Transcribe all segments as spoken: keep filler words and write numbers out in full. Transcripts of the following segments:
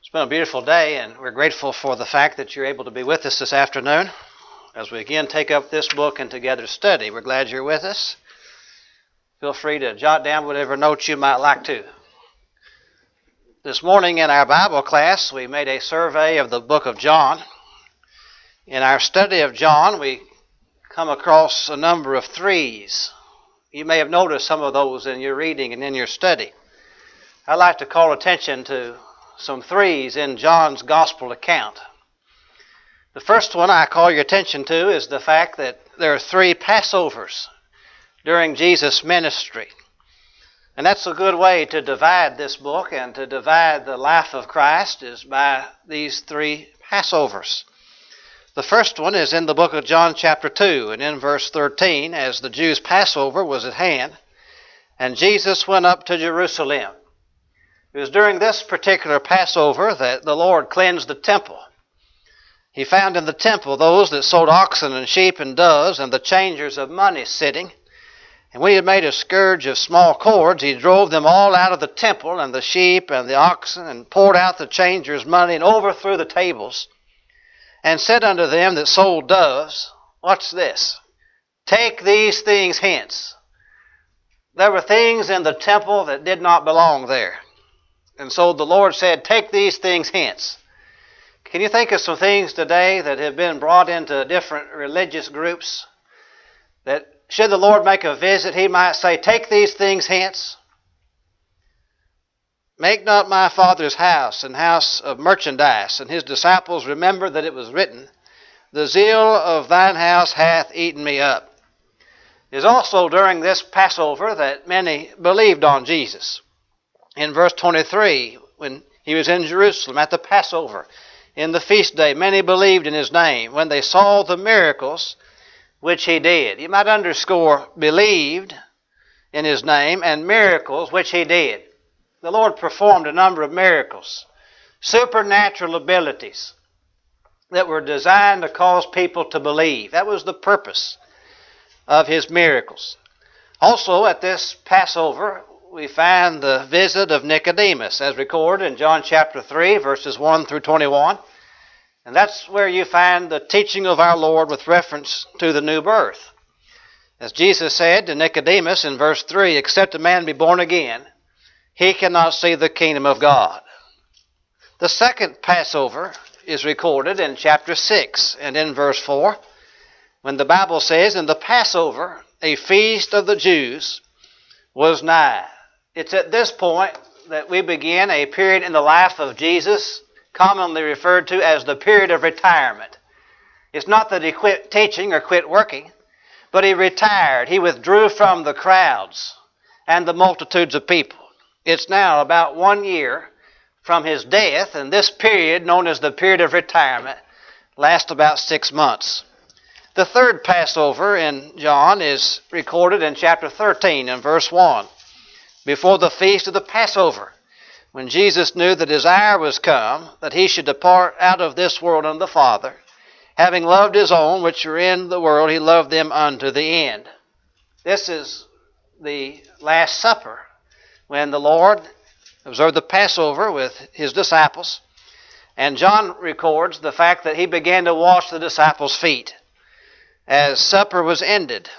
It's been a beautiful day, and we're grateful for the fact that you're able to be with us this afternoon as we again take up this book and together study. We're glad you're with us. Feel free to jot down whatever notes you might like to. This morning in our Bible class, we made a survey of the book of John. In our study of John, we come across a number of threes. You may have noticed some of those in your reading and in your study. I'd like to call attention to some threes in John's gospel account. The first one I call your attention to is the fact that there are three Passovers during Jesus' ministry. And that's a good way to divide this book and to divide the life of Christ is by these three Passovers. The first one is in the book of John chapter two, and in verse thirteen, as the Jews' Passover was at hand, and Jesus went up to Jerusalem. It was during this particular Passover that the Lord cleansed the temple. He found in the temple those that sold oxen and sheep and doves and the changers of money sitting. And when he had made a scourge of small cords, he drove them all out of the temple, and the sheep and the oxen, and poured out the changers' money and overthrew the tables, and said unto them that sold doves, watch this, take these things hence. There were things in the temple that did not belong there. And so the Lord said, take these things hence. Can you think of some things today that have been brought into different religious groups that should the Lord make a visit, he might say, take these things hence? Make not my Father's house an house of merchandise. And his disciples remembered that it was written, the zeal of thine house hath eaten me up. It is also during this Passover that many believed on Jesus. In verse twenty-three, when he was in Jerusalem at the Passover, in the feast day, many believed in his name when they saw the miracles which he did. You might underscore believed in his name and miracles which he did. The Lord performed a number of miracles, supernatural abilities that were designed to cause people to believe. That was the purpose of his miracles. Also, at this Passover, we find the visit of Nicodemus, as recorded in John chapter three, verses one through twenty-one. And that's where you find the teaching of our Lord with reference to the new birth. As Jesus said to Nicodemus in verse three, except a man be born again, he cannot see the kingdom of God. The second Passover is recorded in chapter six and in verse four, when the Bible says, in the Passover, a feast of the Jews was nigh. It's at this point that we begin a period in the life of Jesus, commonly referred to as the period of retirement. It's not that he quit teaching or quit working, but he retired. He withdrew from the crowds and the multitudes of people. It's now about one year from his death, and this period, known as the period of retirement, lasts about six months. The third Passover in John is recorded in chapter thirteen and verse one. Before the feast of the Passover, when Jesus knew that his hour was come, that he should depart out of this world unto the Father, having loved his own which were in the world, he loved them unto the end. This is the Last Supper, when the Lord observed the Passover with his disciples, and John records the fact that he began to wash the disciples' feet as supper was ended.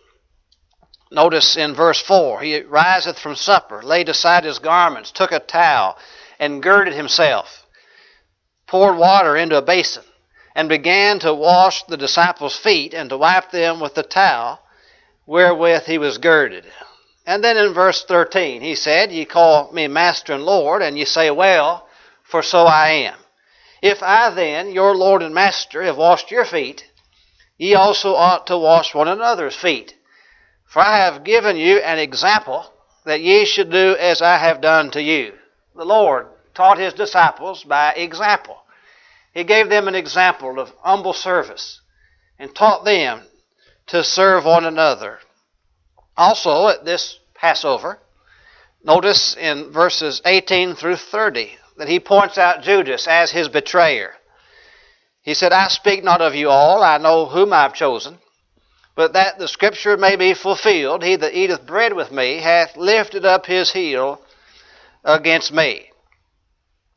Notice in verse four, he riseth from supper, laid aside his garments, took a towel, and girded himself, poured water into a basin, and began to wash the disciples' feet and to wipe them with the towel wherewith he was girded. And then in verse thirteen, he said, ye call me Master and Lord, and ye say, well, for so I am. If I then, your Lord and Master, have washed your feet, ye also ought to wash one another's feet. For I have given you an example that ye should do as I have done to you. The Lord taught his disciples by example. He gave them an example of humble service and taught them to serve one another. Also, at this Passover, notice in verses eighteen through thirty that he points out Judas as his betrayer. He said, I speak not of you all, I know whom I have chosen. But that the Scripture may be fulfilled, he that eateth bread with me hath lifted up his heel against me.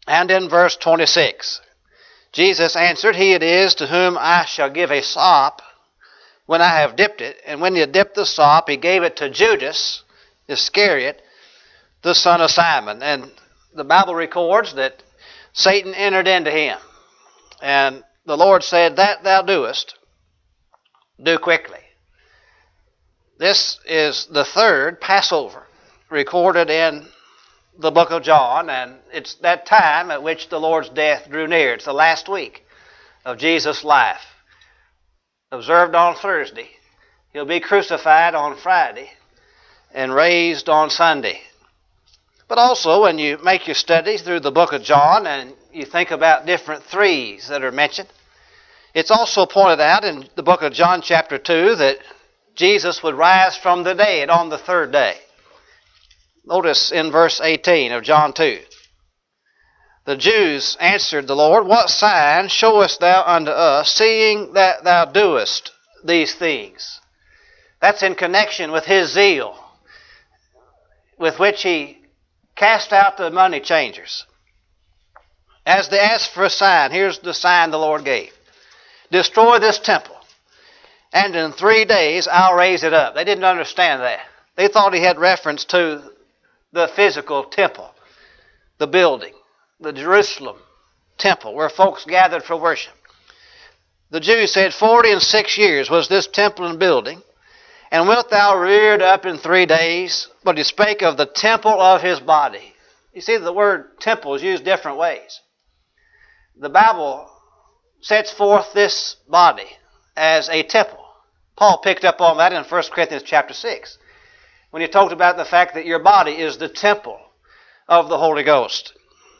And in verse twenty-six, Jesus answered, He it is to whom I shall give a sop when I have dipped it. And when he had dipped the sop, he gave it to Judas Iscariot, the son of Simon. And the Bible records that Satan entered into him. And the Lord said, That thou doest, do quickly. This is the third Passover recorded in the book of John, and it's that time at which the Lord's death drew near. It's the last week of Jesus' life. Observed on Thursday. He'll be crucified on Friday and raised on Sunday. But also, when you make your studies through the book of John and you think about different threes that are mentioned, it's also pointed out in the book of John chapter two that Jesus would rise from the dead on the third day. Notice in verse eighteen of John two. The Jews answered the Lord, What sign showest thou unto us, seeing that thou doest these things? That's in connection with his zeal, with which he cast out the money changers. As they asked for a sign, here's the sign the Lord gave. Destroy this temple, and in three days I'll raise it up. They didn't understand that. They thought he had reference to the physical temple, the building, the Jerusalem temple where folks gathered for worship. The Jews said, Forty and six years was this temple and building, and wilt thou rear it up in three days? But he spake of the temple of his body. You see, the word temple is used different ways. The Bible sets forth this body as a temple. Paul picked up on that in First Corinthians chapter six, when he talked about the fact that your body is the temple of the Holy Ghost.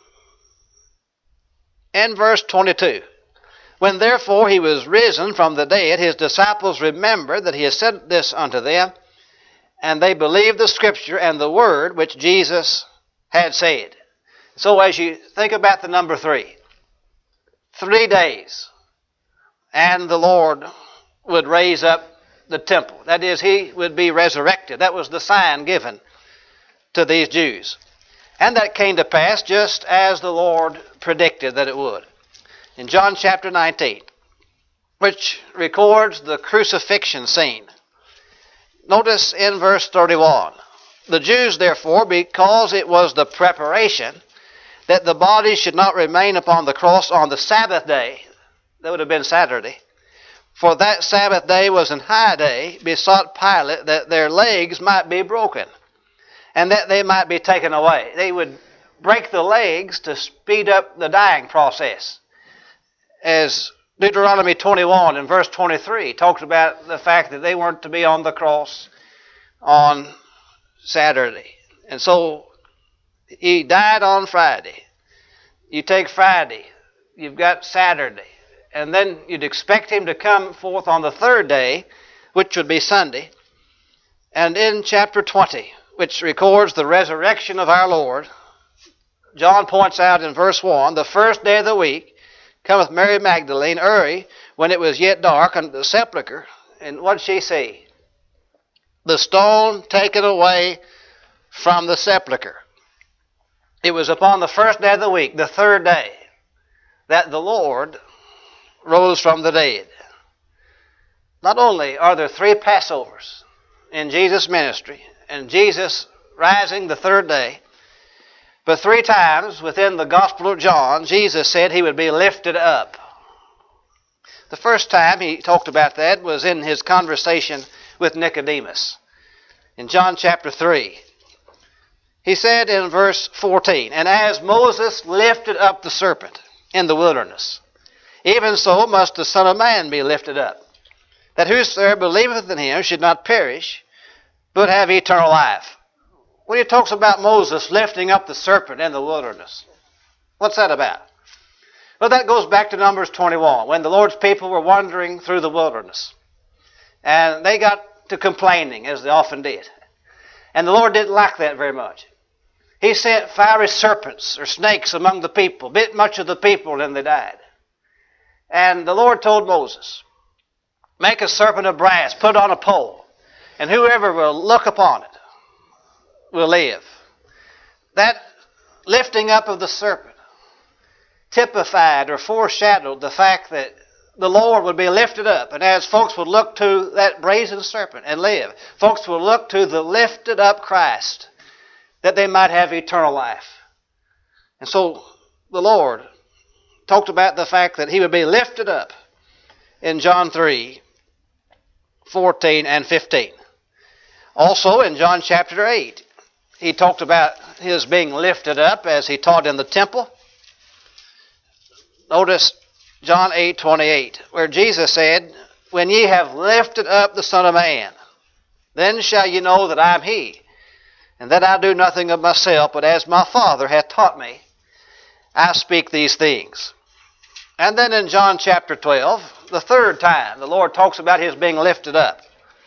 In verse twenty-two, When therefore he was risen from the dead, his disciples remembered that he had said this unto them, and they believed the Scripture and the word which Jesus had said. So as you think about the number three, three days, and the Lord would raise up the temple. That is, he would be resurrected. That was the sign given to these Jews. And that came to pass just as the Lord predicted that it would. In John chapter nineteen, which records the crucifixion scene, notice in verse thirty-one, The Jews, therefore, because it was the preparation that the body should not remain upon the cross on the Sabbath day, that would have been Saturday, for that Sabbath day was an high day, besought Pilate that their legs might be broken, and that they might be taken away. They would break the legs to speed up the dying process. As Deuteronomy twenty-one and verse twenty-three talks about the fact that they weren't to be on the cross on Saturday. And so he died on Friday. You take Friday, you've got Saturday, and then you'd expect him to come forth on the third day, which would be Sunday. And in chapter twenty, which records the resurrection of our Lord, John points out in verse one, The first day of the week cometh Mary Magdalene early, when it was yet dark, unto the sepulchre. And what did she see? The stone taken away from the sepulchre. It was upon the first day of the week, the third day, that the Lord rose from the dead. Not only are there three Passovers in Jesus' ministry, and Jesus rising the third day, but three times within the Gospel of John, Jesus said he would be lifted up. The first time he talked about that was in his conversation with Nicodemus. In John chapter three, he said in verse fourteen, And as Moses lifted up the serpent in the wilderness, even so must the Son of Man be lifted up, that whosoever believeth in him should not perish, but have eternal life. When he talks about Moses lifting up the serpent in the wilderness, what's that about? Well, that goes back to Numbers twenty-one, when the Lord's people were wandering through the wilderness. And they got to complaining, as they often did. And the Lord didn't like that very much. He sent fiery serpents or snakes among the people, bit much of the people, and they died. And the Lord told Moses, Make a serpent of brass, put on a pole, and whoever will look upon it will live. That lifting up of the serpent typified or foreshadowed the fact that the Lord would be lifted up. And as folks would look to that brazen serpent and live, folks would look to the lifted up Christ that they might have eternal life. And so the Lord talked about the fact that he would be lifted up in John three, fourteen and fifteen. Also in John chapter eight, he talked about his being lifted up as he taught in the temple. Notice John eight twenty-eight, where Jesus said, "When ye have lifted up the Son of Man, then shall ye know that I am he, and that I do nothing of myself, but as my Father hath taught me, I speak these things." And then in John chapter twelve, the third time, the Lord talks about his being lifted up.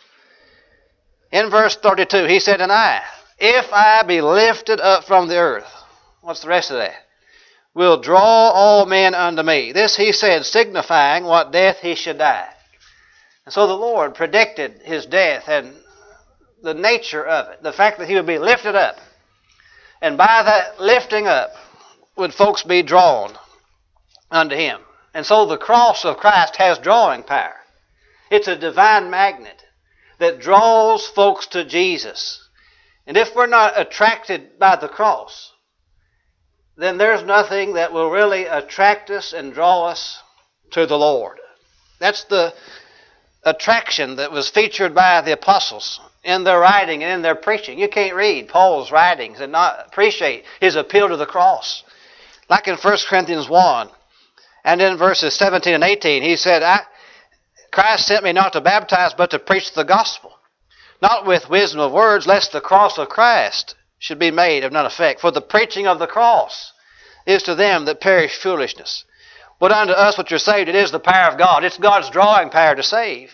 In verse thirty-two, he said, "And I, if I be lifted up from the earth," what's the rest of that? "will draw all men unto me." This he said, signifying what death he should die. And so the Lord predicted his death and the nature of it, the fact that he would be lifted up. And by that lifting up would folks be drawn unto him. And so the cross of Christ has drawing power. It's a divine magnet that draws folks to Jesus. And if we're not attracted by the cross, then there's nothing that will really attract us and draw us to the Lord. That's the attraction that was featured by the apostles in their writing and in their preaching. You can't read Paul's writings and not appreciate his appeal to the cross. Like in First Corinthians one, and in verses seventeen and eighteen, he said, I, Christ sent me not to baptize, but to preach the gospel, not with wisdom of words, lest the cross of Christ should be made of none effect. For the preaching of the cross is to them that perish foolishness. But unto us which are saved, it is the power of God. It's God's drawing power to save.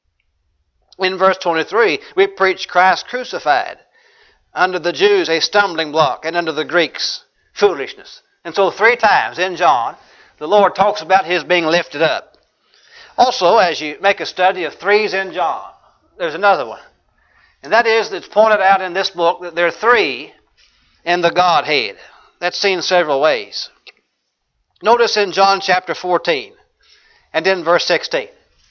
In verse twenty-three, we preach Christ crucified. Unto the Jews a stumbling block, and unto the Greeks foolishness. And so three times in John, the Lord talks about his being lifted up. Also, as you make a study of threes in John, there's another one. And that is, it's pointed out in this book that there are three in the Godhead. That's seen several ways. Notice in John chapter fourteen and in verse sixteen.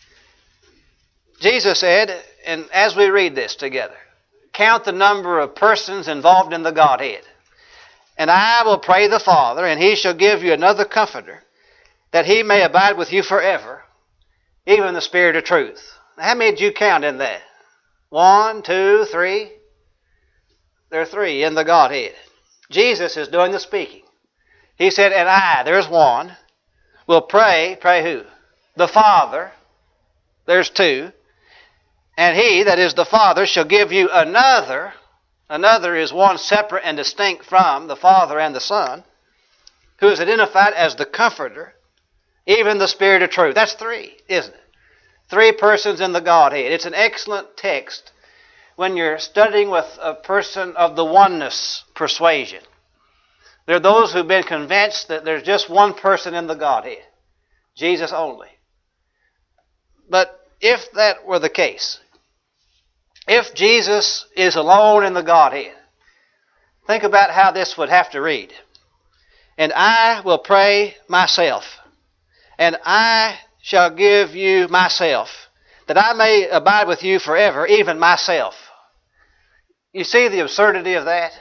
Jesus said, and as we read this together, count the number of persons involved in the Godhead. "And I will pray the Father, and he shall give you another Comforter, that he may abide with you forever, even the Spirit of truth." Now, how many did you count in that? One, two, three. There are three in the Godhead. Jesus is doing the speaking. He said, "And I," there's one, "will pray," pray who? "The Father," there's two, "and he," that is the Father, "shall give you another." Another is one separate and distinct from the Father and the Son, who is identified as the Comforter, even the Spirit of truth. That's three, isn't it? Three persons in the Godhead. It's an excellent text when you're studying with a person of the oneness persuasion. There are those who've been convinced that there's just one person in the Godhead, Jesus only. But if that were the case, if Jesus is alone in the Godhead, think about how this would have to read. "And I will pray myself, and I shall give you myself, that I may abide with you forever, even myself." You see the absurdity of that?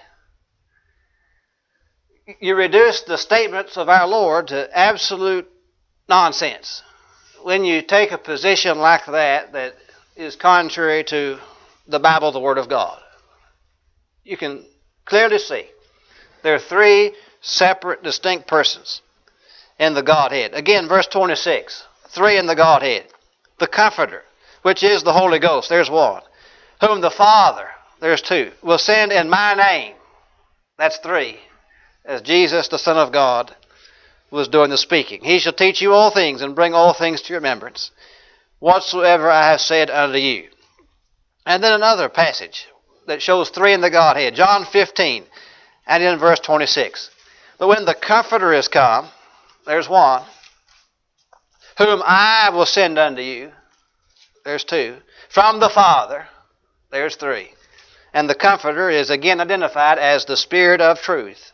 You reduce the statements of our Lord to absolute nonsense when you take a position like that that is contrary to the Bible, the Word of God. You can clearly see there are three separate, distinct persons in the Godhead. Again, verse twenty-six, three in the Godhead. "The Comforter, which is the Holy Ghost," there's one, "whom the Father," there's two, "will send in my name," that's three, as Jesus, the Son of God, was doing the speaking. "He shall teach you all things, and bring all things to your remembrance, whatsoever I have said unto you." And then another passage that shows three in the Godhead, John fifteen, and in verse twenty-six. "But when the Comforter is come," there's one, "whom I will send unto you," there's two, "from the Father," there's three. And the Comforter is again identified as the Spirit of truth.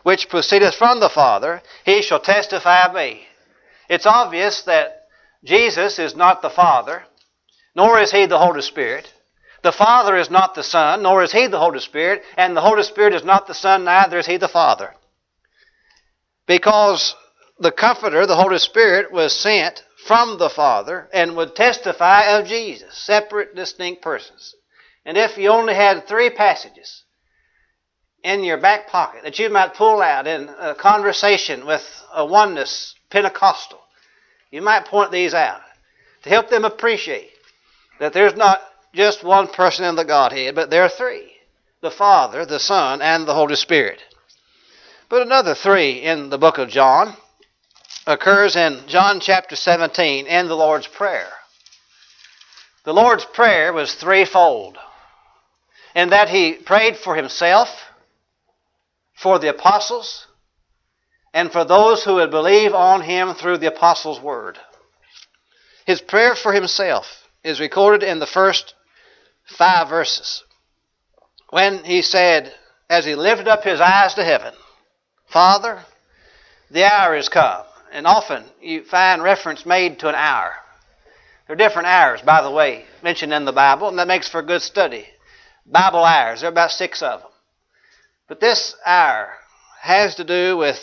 which proceedeth from the Father, he shall testify of me. It's obvious that Jesus is not the Father, nor is he the Holy Spirit. The Father is not the Son, nor is he the Holy Spirit, and the Holy Spirit is not the Son, neither is he the Father. Because the Comforter, the Holy Spirit, was sent from the Father and would testify of Jesus, separate, distinct persons. And if you only had three passages in your back pocket that you might pull out in a conversation with a oneness Pentecostal, you might point these out to help them appreciate that there's not just one person in the Godhead, but there are three: the Father, the Son, and the Holy Spirit. But another three in the book of John occurs in John chapter seventeen in the Lord's Prayer. The Lord's Prayer was threefold, in that he prayed for himself, for the apostles, and for those who would believe on him through the apostles' word. His prayer for himself is recorded in the first five verses, when he said, as he lifted up his eyes to heaven, Father, the hour is come. And often you find reference made to an hour. There are different hours, by the way, mentioned in the Bible, and that makes for good study. Bible hours, there are about six of them. But this hour has to do with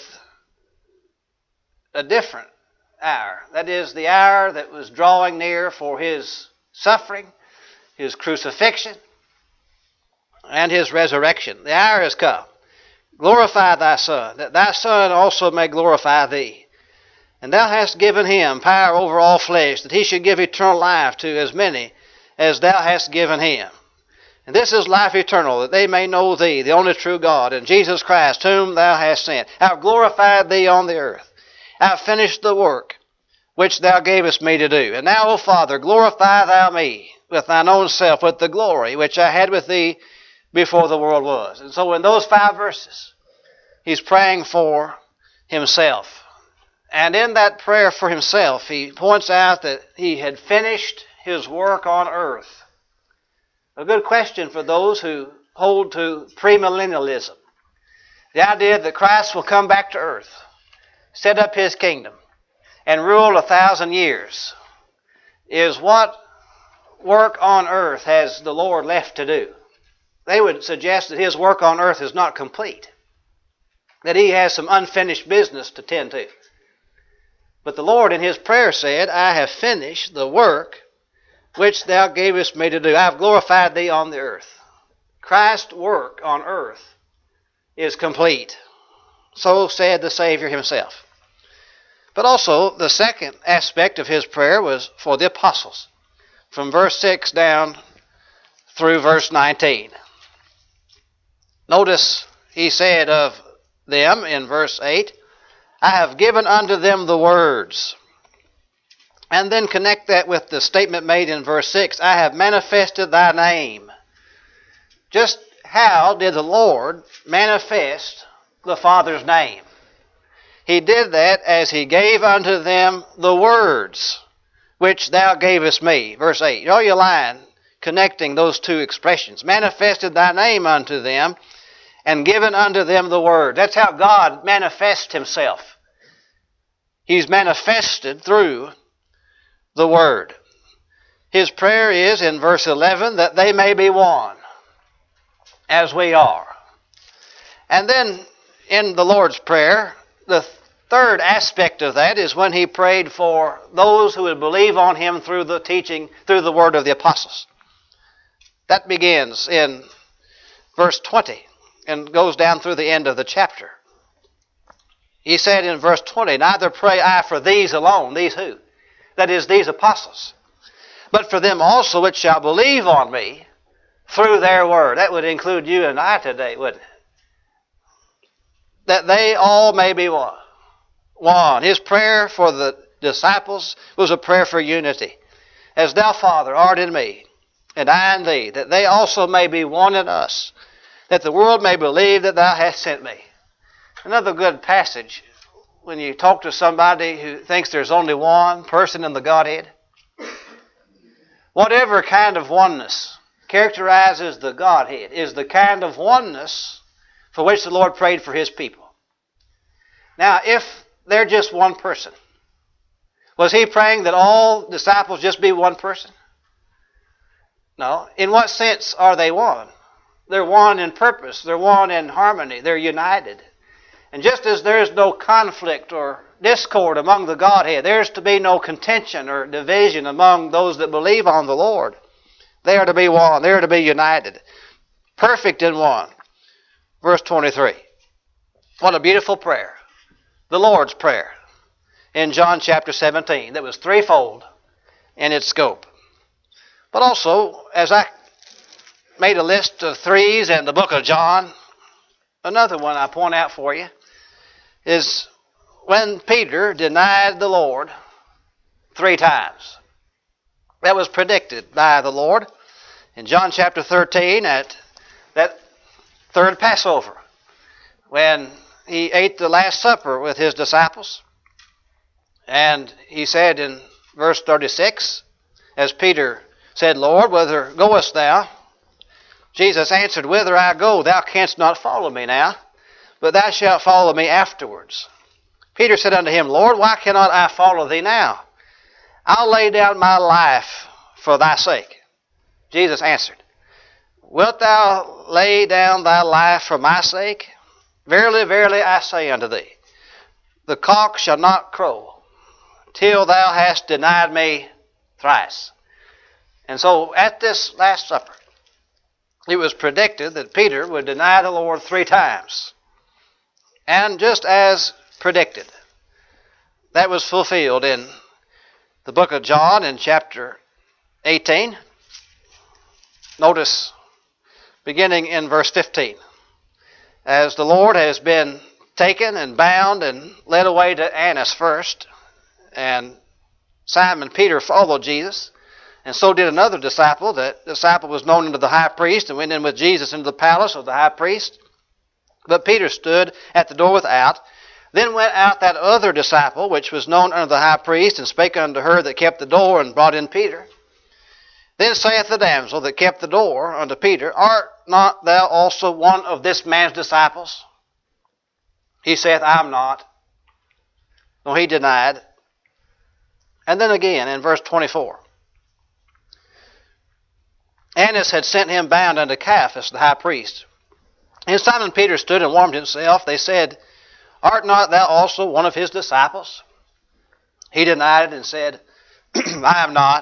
a different hour. That is, the hour that was drawing near for his suffering, his crucifixion, and his resurrection. The hour has come. Glorify thy Son, that thy Son also may glorify thee. And thou hast given him power over all flesh, that he should give eternal life to as many as thou hast given him. And this is life eternal, that they may know thee, the only true God, and Jesus Christ, whom thou hast sent. I have glorified thee on the earth. I have finished the work which thou gavest me to do. And now, O Father, glorify thou me with thine own self, with the glory which I had with thee before the world was. And so in those five verses, he's praying for himself. And in that prayer for himself, he points out that he had finished his work on earth. A good question for those who hold to premillennialism. The idea that Christ will come back to earth, set up his kingdom, and rule a thousand years, is what work on earth has the Lord left to do? They would suggest that his work on earth is not complete, that he has some unfinished business to tend to. But the Lord in his prayer said, I have finished the work which thou gavest me to do. I have glorified thee on the earth. Christ's work on earth is complete. So said the Savior himself. But also, the second aspect of his prayer was for the apostles, from verse six down through verse nineteen. Notice he said of them in verse eight, I have given unto them the words. And then connect that with the statement made in verse six, I have manifested thy name. Just how did the Lord manifest the Father's name? He did that as he gave unto them the words which thou gavest me. Verse eight. Draw your line connecting those two expressions. Manifested thy name unto them, and given unto them the word. That's how God manifests himself. He's manifested through the word. His prayer is in verse eleven that they may be one as we are. And then in the Lord's Prayer, the third aspect of that is when he prayed for those who would believe on him through the teaching, through the word of the apostles. That begins in verse twenty and goes down through the end of the chapter. He said in verse twenty, neither pray I for these alone. These who? That is, these apostles. But for them also which shall believe on me through their word. That would include you and I today, wouldn't it? That they all may be one. One. His prayer for the disciples was a prayer for unity. As thou, Father, art in me, and I in thee, that they also may be one in us, that the world may believe that thou hast sent me. Another good passage when you talk to somebody who thinks there's only one person in the Godhead. Whatever kind of oneness characterizes the Godhead is the kind of oneness for which the Lord prayed for his people. Now, if they're just one person, was he praying that all disciples just be one person? No. In what sense are they one? They're one in purpose. They're one in harmony. They're united. And just as there is no conflict or discord among the Godhead, there is to be no contention or division among those that believe on the Lord. They are to be one. They are to be united. Perfect in one. Verse twenty-three. What a beautiful prayer. The Lord's Prayer in John chapter seventeen. That was threefold in its scope. But also, as I made a list of threes in the book of John, another one I point out for you is when Peter denied the Lord three times. That was predicted by the Lord in John chapter thirteen at that third Passover, when he ate the Last Supper with his disciples. And he said in verse thirty-six, as Peter said, Lord, whither goest thou? Jesus answered, Whither I go, thou canst not follow me now, but thou shalt follow me afterwards. Peter said unto him, Lord, why cannot I follow thee now? I'll lay down my life for thy sake. Jesus answered, Wilt thou lay down thy life for my sake? Verily, verily, I say unto thee, the cock shall not crow till thou hast denied me thrice. And so at this Last Supper, it was predicted that Peter would deny the Lord three times. And just as predicted, that was fulfilled in the book of John in chapter eighteen. Notice, beginning in verse fifteen, as the Lord has been taken and bound and led away to Annas first, and Simon Peter followed Jesus, and so did another disciple. That disciple was known unto the high priest and went in with Jesus into the palace of the high priest. But Peter stood at the door without. Then went out that other disciple, which was known unto the high priest, and spake unto her that kept the door, and brought in Peter. Then saith the damsel that kept the door unto Peter, Art not thou also one of this man's disciples? He saith, I am not. No, he denied. And then again in verse twenty-four. Annas had sent him bound unto Caiaphas, the high priest. And Simon Peter stood and warmed himself. They said, Art not thou also one of his disciples? He denied it and said, I am not.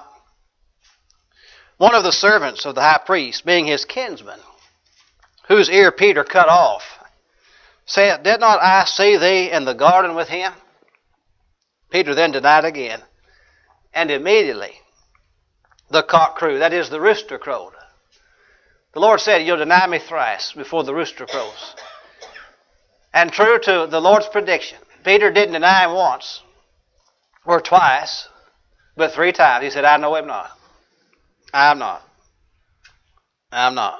One of the servants of the high priest, being his kinsman, whose ear Peter cut off, said, Did not I see thee in the garden with him? Peter then denied again. And immediately the cock crew, that is, the rooster crowed. The Lord said, You'll deny me thrice before the rooster crows. And true to the Lord's prediction, Peter didn't deny him once or twice, but three times. He said, I know him not. I'm not. I'm not.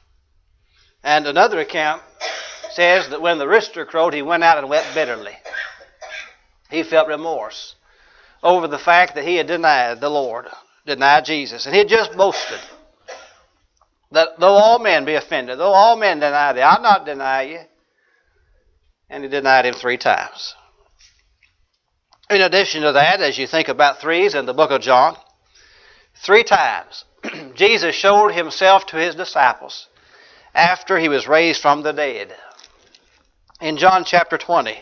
And another account says that when the rooster crowed, he went out and wept bitterly. He felt remorse over the fact that he had denied the Lord, denied Jesus. And he had just boasted that though all men be offended, though all men deny thee, I'll not deny you. And he denied him three times. In addition to that, as you think about threes in the book of John, three times Jesus showed himself to his disciples after he was raised from the dead. In John chapter twenty,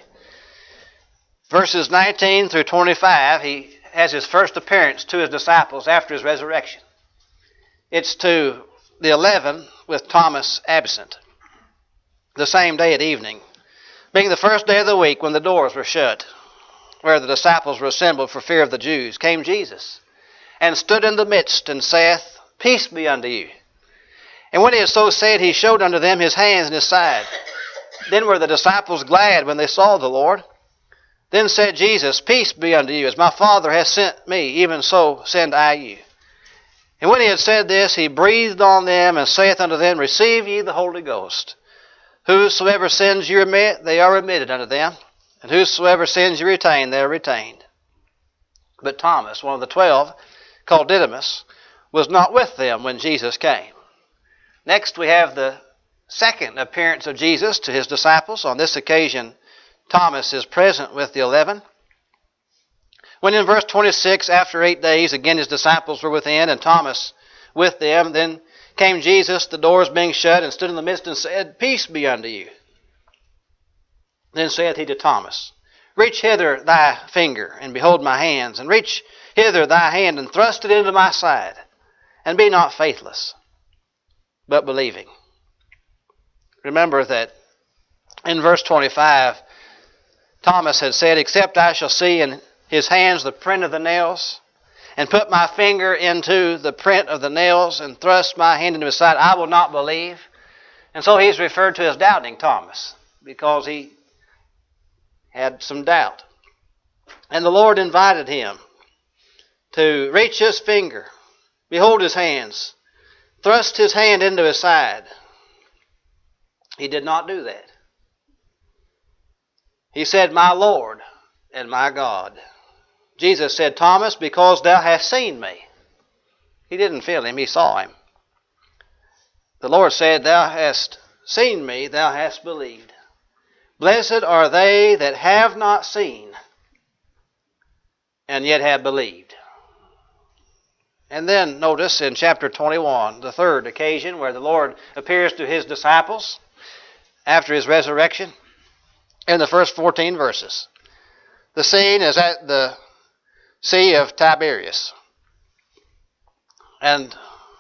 verses nineteen through twenty-five, he has his first appearance to his disciples after his resurrection. It's to the eleven with Thomas absent, the same day at evening, being the first day of the week when the doors were shut, where the disciples were assembled for fear of the Jews, came Jesus, and stood in the midst, and saith, Peace be unto you. And when he had so said, he showed unto them his hands and his side. Then were the disciples glad when they saw the Lord. Then said Jesus, Peace be unto you. As my Father hath sent me, even so send I you. And when he had said this, he breathed on them, and saith unto them, Receive ye the Holy Ghost. Whosoever sins you remit, they are remitted unto them. And whosoever sins you retain, they are retained. But Thomas, one of the twelve, called Didymus, was not with them when Jesus came. Next we have the second appearance of Jesus to his disciples, on this occasion Thomas is present with the eleven. When in verse twenty-six, after eight days, again his disciples were within, and Thomas with them, then came Jesus, the doors being shut, and stood in the midst, and said, Peace be unto you. Then saith he to Thomas, Reach hither thy finger, and behold my hands, and reach hither thy hand, and thrust it into my side, and be not faithless, but believing. Remember that in verse twenty-five, Thomas had said, Except I shall see in his hands the print of the nails, and put my finger into the print of the nails, and thrust my hand into his side, I will not believe. And so he's referred to as doubting Thomas, because he had some doubt. And the Lord invited him to reach his finger, behold his hands, thrust his hand into his side. He did not do that. He said, My Lord and my God. Jesus said, Thomas, because thou hast seen me. He didn't feel him, he saw him. The Lord said, Thou hast seen me, thou hast believed. Blessed are they that have not seen, and yet have believed. And then notice in chapter twenty-one, the third occasion where the Lord appears to his disciples after his resurrection, in the first fourteen verses. The scene is at the Sea of Tiberias, and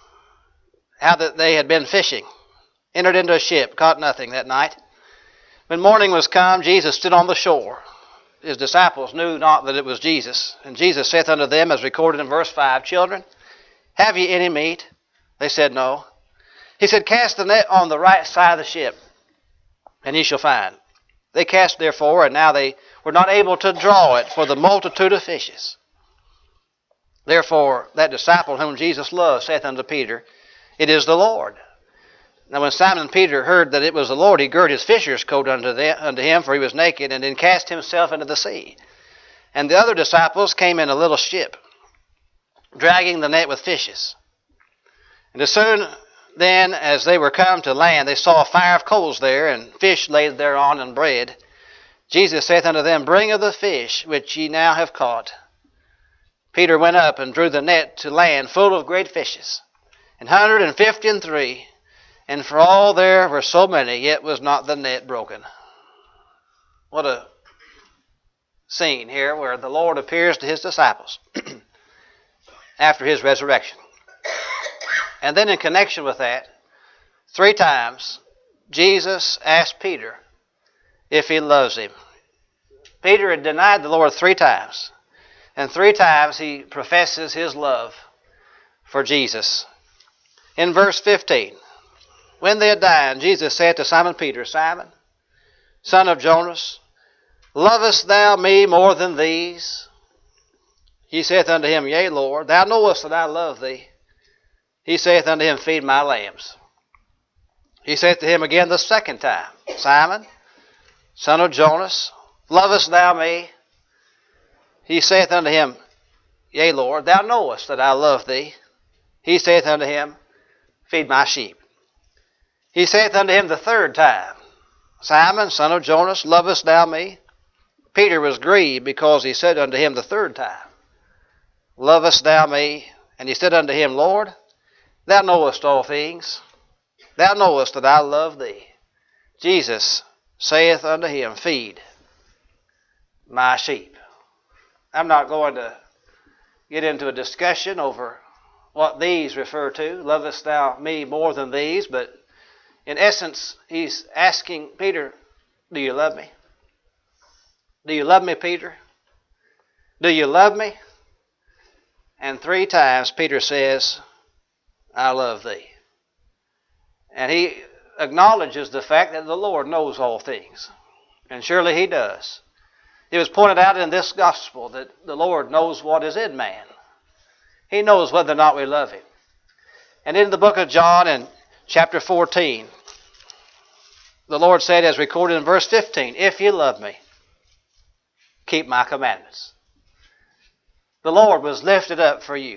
how that they had been fishing, entered into a ship, caught nothing that night. When morning was come, Jesus stood on the shore. His disciples knew not that it was Jesus. And Jesus saith unto them, as recorded in verse five, Children, have ye any meat? They said, No. He said, Cast the net on the right side of the ship, and ye shall find. They cast therefore, and now they were not able to draw it for the multitude of fishes. Therefore that disciple whom Jesus loved saith unto Peter, It is the Lord. Now when Simon Peter heard that it was the Lord, he girt his fisher's coat unto, them, unto him, for he was naked, and then cast himself into the sea. And the other disciples came in a little ship, dragging the net with fishes. And as soon then as they were come to land, they saw a fire of coals there, and fish laid thereon, and bread. Jesus saith unto them, Bring of the fish which ye now have caught. Peter went up and drew the net to land full of great fishes, an hundred and fifty and three. And for all there were so many, yet was not the net broken. What a scene here where the Lord appears to his disciples after his resurrection. And then in connection with that, three times Jesus asked Peter if he loves him. Peter had denied the Lord three times. And three times he professes his love for Jesus. In verse fifteen, when they had dined, Jesus said to Simon Peter, Simon, son of Jonas, lovest thou me more than these? He saith unto him, Yea, Lord, thou knowest that I love thee. He saith unto him, Feed my lambs. He saith to him again the second time, Simon, son of Jonas, lovest thou me? He saith unto him, Yea, Lord, thou knowest that I love thee. He saith unto him, Feed my sheep. He saith unto him the third time, Simon, son of Jonas, lovest thou me? Peter was grieved because he said unto him the third time, Lovest thou me? And he said unto him, Lord, thou knowest all things. Thou knowest that I love thee. Jesus saith unto him, Feed my sheep. I'm not going to get into a discussion over what these refer to. Lovest thou me more than these? But in essence, he's asking Peter, do you love me? Do you love me, Peter? Do you love me? And three times Peter says, I love thee. And he acknowledges the fact that the Lord knows all things. And surely he does. It was pointed out in this gospel that the Lord knows what is in man. He knows whether or not we love him. And in the book of John in chapter fourteen, the Lord said, as recorded in verse fifteen, If you love me, keep my commandments. The Lord was lifted up for you.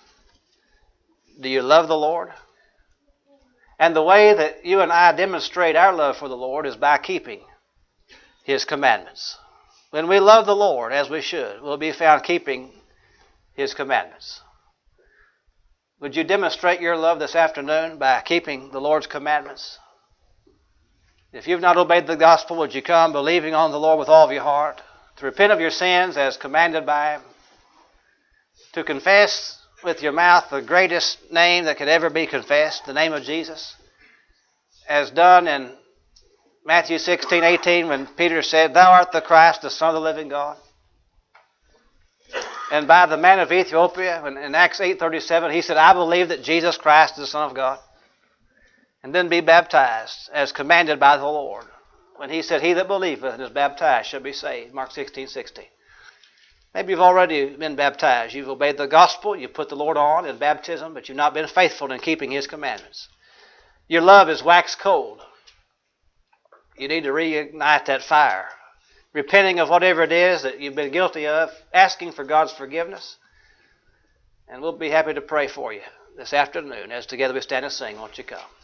Do you love the Lord? And the way that you and I demonstrate our love for the Lord is by keeping His commandments. When we love the Lord as we should, we'll be found keeping His commandments. Would you demonstrate your love this afternoon by keeping the Lord's commandments? If you've not obeyed the gospel, would you come believing on the Lord with all of your heart, to repent of your sins as commanded by Him, to confess with your mouth the greatest name that could ever be confessed, the name of Jesus, as done in Matthew sixteen eighteen when Peter said, "Thou art the Christ, the Son of the living God." And by the man of Ethiopia, when in Acts eight thirty-seven, he said, "I believe that Jesus Christ is the Son of God." And then be baptized as commanded by the Lord, when He said, "He that believeth and is baptized shall be saved." Mark sixteen sixteen. Maybe you've already been baptized. You've obeyed the gospel. You've put the Lord on in baptism, but you've not been faithful in keeping His commandments. Your love is waxed cold. You need to reignite that fire. Repenting of whatever it is that you've been guilty of, asking for God's forgiveness. And we'll be happy to pray for you this afternoon as together we stand and sing. Won't you come?